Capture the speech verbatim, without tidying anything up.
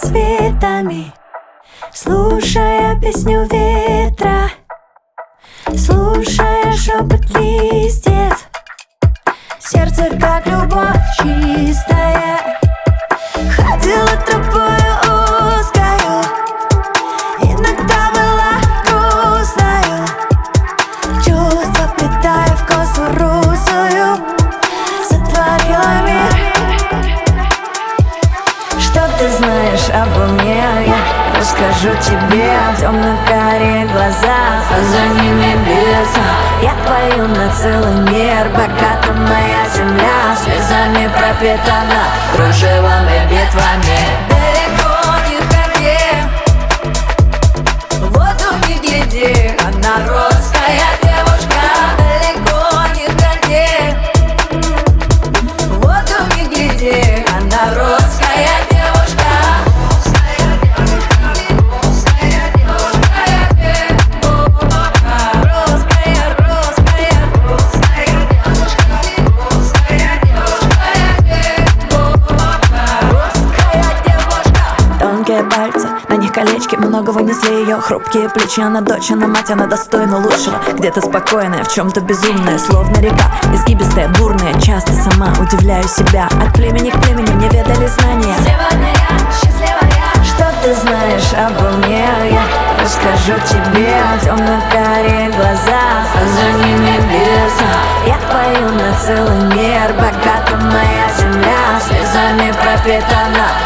цветами, слушая песню ветра, слушая шепот листьев. Сердце, как любовь чистая, ходила тропою узкою, иногда была грустною, чувства питая в косу русую, сотворила мир. Что ты знаешь обо мне? Я расскажу тебе. Темно-карие глаза, а за ними бездна. Я пою на целый мир, богата моя земля, слезами пропитана, кружевом и битвами. Далеко не ходи, в воду не гляди, она русская девушка. Далеко не ходи, в воду не гляди, она русская девушка. Пальцы, на них колечки, много вынесли ее. Хрупкие плечи, она дочь, она мать, она достойна лучшего. Где-то спокойная, в чем-то безумная, словно река, изгибистая, бурная. Часто сама удивляю себя, от племени к племени мне ведали знания. Сегодня я счастливая. Что ты знаешь обо мне? Я расскажу тебе. Темно-карие глаза, а за ними бездна. Я пою на целый мир, богата моя земля, слезами пропитана,